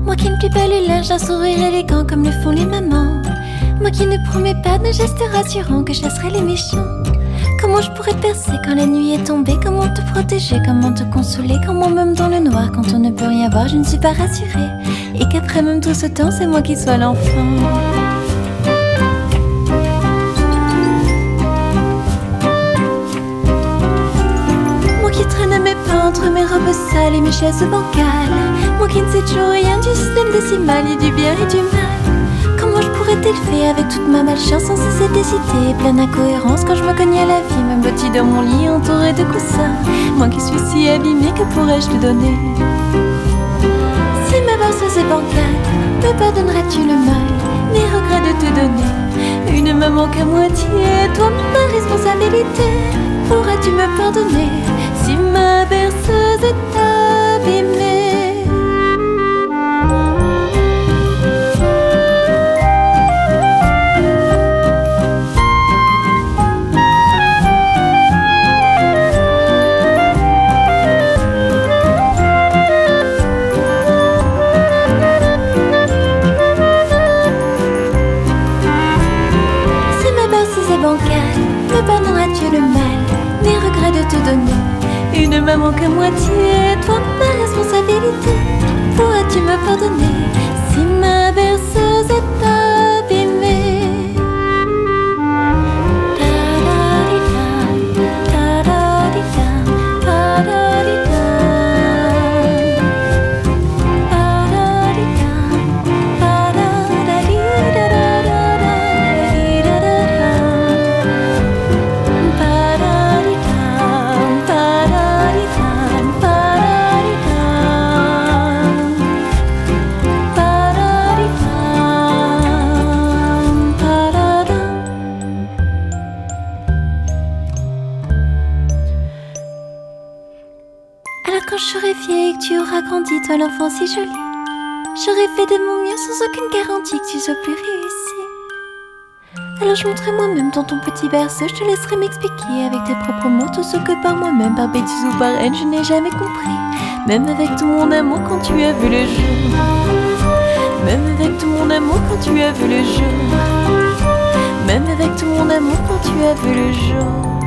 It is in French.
Moi qui ne plie pas le linge d'un sourire élégant comme le font les mamans. Moi qui ne promets pas de gestes rassurants que chasserai les méchants. Comment je pourrais percer quand la nuit est tombée? Comment te protéger? Comment te consoler? Comment même dans le noir quand on ne peut rien voir je ne suis pas rassurée? Et qu'après même tout ce temps c'est moi qui sois l'enfant. Moi qui traîne mes pas entre mes robes sales et mes chaises bancales. Moi qui ne sais toujours rien du système décimal et du bien et du mal. Comment je pourrais t'élever avec toute ma malchance sans cesser d'hésiter, pleine d'incohérence quand je me cognais à la vie, même blottie dans mon lit entourée de coussins. Moi qui suis si abîmée, que pourrais-je te donner? Si ma berceuse est bancale, me pardonneras-tu le mal, les regrets de te donner une maman qu'à moitié, toi ma responsabilité? Pourras-tu me pardonner si ma berceuse est abîmée? Me pardonneras-tu le mal, les regrets de te donner une maman qu'à moitié, toi ma responsabilité? Pourras-tu me pardonner si ma berceuse est abîmée? Quand je serai vieille et que tu auras grandi, toi l'enfant si joli, j'aurai fait de mon mieux sans aucune garantie que tu sois plus réussi. Alors je monterai moi-même dans ton petit berceau, je te laisserai m'expliquer avec tes propres mots tout ce que par moi-même, par bêtise ou par haine, je n'ai jamais compris. Même avec tout mon amour quand tu as vu le jour. Même avec tout mon amour quand tu as vu le jour. Même avec tout mon amour quand tu as vu le jour.